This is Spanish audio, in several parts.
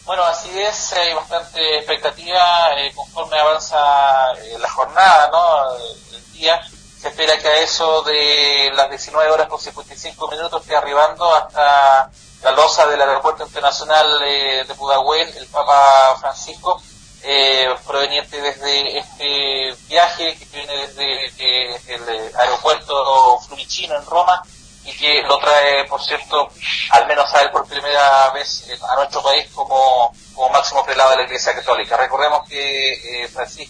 Bueno, así es, hay bastante expectativa conforme avanza la jornada, ¿no? El día. Se espera que a eso de las 19 horas con 55 minutos esté arribando hasta la losa del Aeropuerto Internacional de Pudahuel el Papa Francisco, proveniente desde este viaje que viene desde el aeropuerto Fiumicino en Roma, y que lo trae, por cierto, al menos a él por primera vez a nuestro país como máximo prelado de la Iglesia Católica. Recordemos que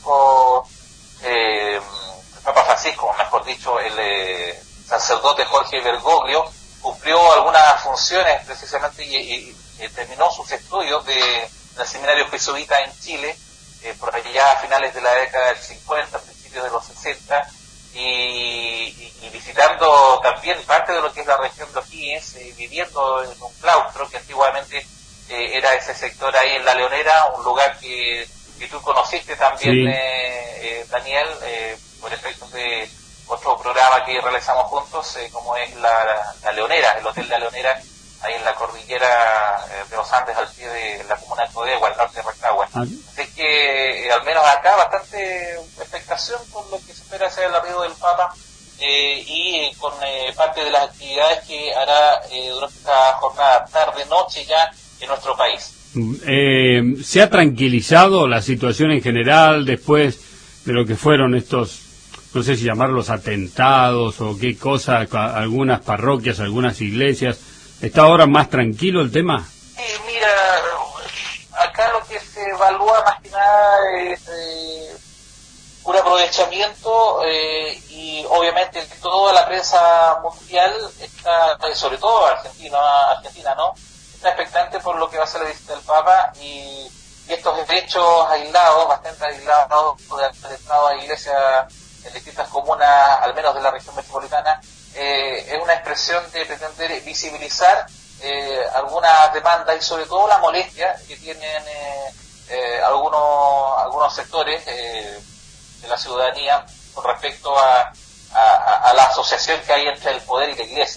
el Papa Francisco, mejor dicho, el sacerdote Jorge Bergoglio, cumplió algunas funciones precisamente y terminó sus estudios del seminario jesuita en Chile, por allá a finales de la década del 50, principios de los 60, y visitando también parte de lo que es la región de O'Higgins, viviendo en un claustro que antiguamente era ese sector ahí en La Leonera, un lugar que tú conociste también, sí. Daniel, por efectos de otro programa que realizamos juntos, como es la Leonera, el Hotel La Leonera, ahí en la cordillera de los Andes, al pie de la comuna de Codegua, al norte de Rancagua. Así que, al menos acá, bastante expectación con lo que se espera hacer el arribo del Papa, y con parte de las actividades que hará durante esta jornada, tarde-noche ya, en nuestro país. ¿Se ha tranquilizado la situación en general después de lo que fueron estos, no sé si llamarlos atentados o qué cosa, algunas parroquias, algunas iglesias? ¿Está ahora más tranquilo el tema? Mira, acá lo que se evalúa más que nada es un aprovechamiento, y obviamente toda la prensa mundial está, sobre todo Argentina, ¿no? Está expectante por lo que va a ser la visita del Papa, y estos hechos aislados, bastante aislados, de atentados a iglesias en distintas comunas, al menos de la región metropolitana, es una expresión de pretender visibilizar algunas demandas y sobre todo la molestia que tienen algunos sectores de la ciudadanía con respecto a la asociación que hay entre el poder y la iglesia.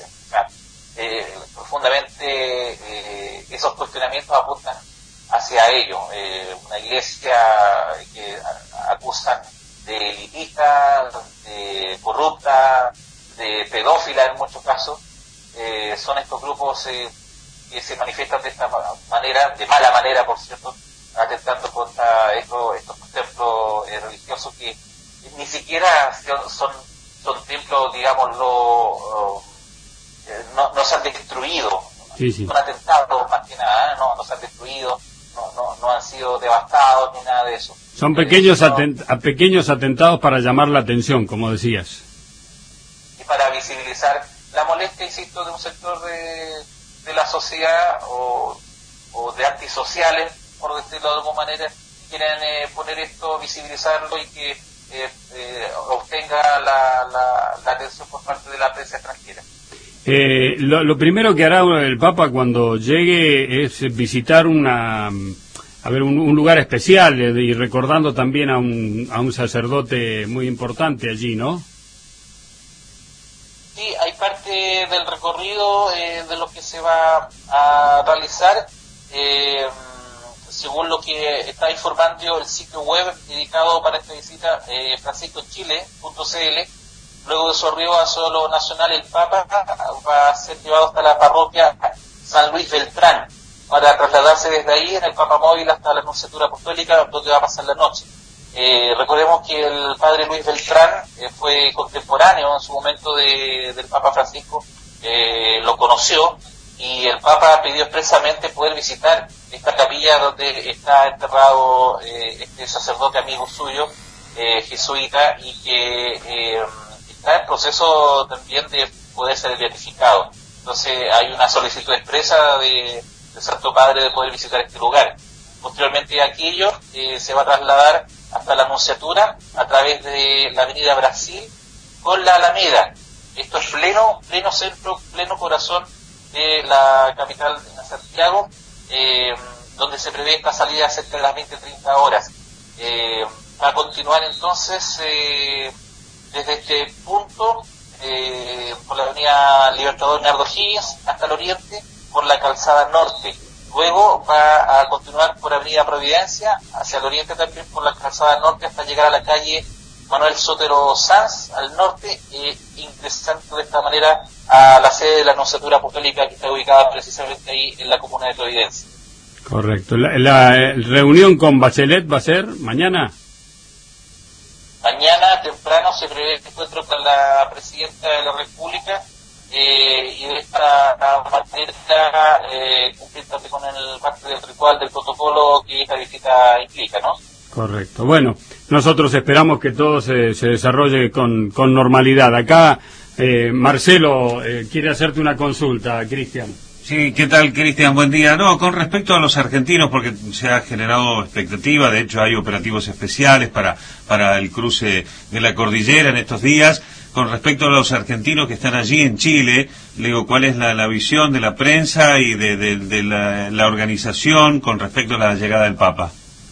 Profundamente esos cuestionamientos apuntan hacia ello. Una iglesia que acusan de elitista, de corrupta, de pedófila en muchos casos, son estos grupos que se manifiestan de esta manera, de mala manera por cierto, atentando contra estos templos religiosos que ni siquiera son templos, digámoslo, no se han destruido, sí. Son atentados más que nada, no se han destruido, no han sido devastados ni nada de eso. Son pequeños atentados para llamar la atención, como decías. Y para visibilizar la molestia, insisto, de un sector de la sociedad o de antisociales, por decirlo de alguna manera, quieren poner esto, visibilizarlo y que obtenga la atención por parte de la prensa extranjera. Lo primero que hará el Papa cuando llegue es visitar un lugar especial, y recordando también a un sacerdote muy importante allí, ¿no? Sí, hay parte del recorrido de lo que se va a realizar, según lo que está informando el sitio web dedicado para esta visita, franciscochile.cl. Luego de su arribo a suelo nacional, el Papa va a ser llevado hasta la parroquia San Luis Beltrán, para trasladarse desde ahí en el Papa Móvil hasta la Nunciatura Apostólica, donde va a pasar la noche. Recordemos que el padre Luis Beltrán fue contemporáneo en su momento del Papa Francisco, lo conoció, y el Papa pidió expresamente poder visitar esta capilla donde está enterrado este sacerdote amigo suyo, jesuita, y que está en proceso también de poder ser beatificado. Entonces hay una solicitud expresa del Santo Padre de poder visitar este lugar. Posteriormente a aquello se va a trasladar hasta la Nunciatura a través de la Avenida Brasil con la Alameda. Esto es pleno centro, pleno corazón de la capital de Santiago, donde se prevé esta salida cerca de las 20-30 horas. Va a continuar entonces desde este punto por la avenida Libertador Bernardo Higgins hasta el oriente por la calzada norte, Luego va a continuar por Avenida Providencia, hacia el oriente también por la calzada norte, hasta llegar a la calle Manuel Sotero Sanz, al norte, ingresando de esta manera a la sede de la Nunciatura Apostólica, que está ubicada precisamente ahí en la comuna de Providencia. Correcto. ¿La reunión con Bachelet va a ser mañana? Mañana temprano se prevé el encuentro con la Presidenta de la República, y de esta manera cumplir también con el parte del ritual del protocolo que esta visita implica, ¿no? Correcto. Bueno, nosotros esperamos que todo se desarrolle con normalidad. Acá Marcelo quiere hacerte una consulta, Cristian. Sí, ¿qué tal, Cristian? Buen día. No, con respecto a los argentinos, porque se ha generado expectativa, de hecho hay operativos especiales para el cruce de la cordillera en estos días. Con respecto a los argentinos que están allí en Chile, le digo, ¿cuál es la visión de la prensa y de la organización con respecto a la llegada del Papa?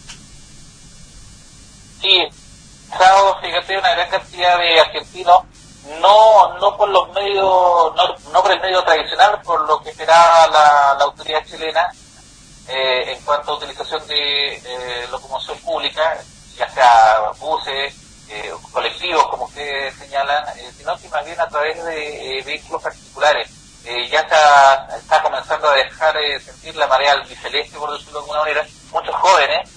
Sí, fíjate, una gran cantidad de argentinos, no por los medios, no por el medio tradicional, por lo que esperaba la autoridad chilena en cuanto a utilización de locomoción pública, ya sea buses, colectivos, como ustedes señalan, sino que más bien a través de vehículos particulares. Ya está comenzando a dejar sentir la marea albiceleste, por decirlo de alguna manera, muchos jóvenes,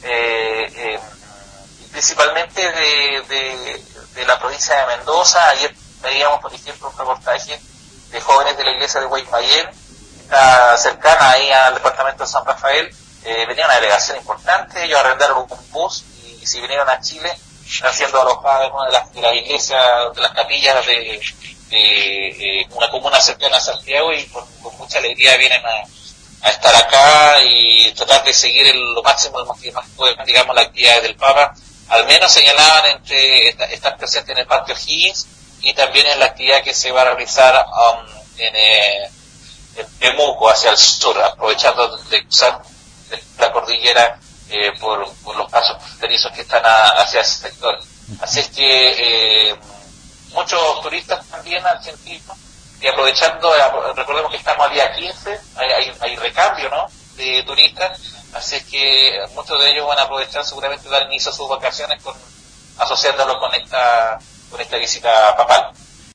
principalmente de la provincia de Mendoza. Ayer veíamos, por ejemplo, un reportaje de jóvenes de la iglesia de Guaymallén, que está cercana ahí al departamento de San Rafael. Venía una delegación importante, ellos arrendaron un bus y si vinieron a Chile, están siendo alojados en una de las iglesias, de las capillas de una comuna cercana a Santiago, y con mucha alegría vienen a estar acá y tratar de seguir lo máximo que más puedan, digamos, las actividades del Papa. Al menos señalaban entre estar presentes en el Parque O'Higgins y también en la actividad que se va a realizar en Temuco, hacia el sur, aprovechando de cruzar la cordillera por los pasos fronterizos que están hacia ese sector. Así es que muchos turistas también argentinos, y aprovechando, recordemos que estamos al día 15, hay recambio, ¿no?, de turistas, así es que muchos de ellos van a aprovechar seguramente dar inicio a sus vacaciones asociándolo con esta visita papal.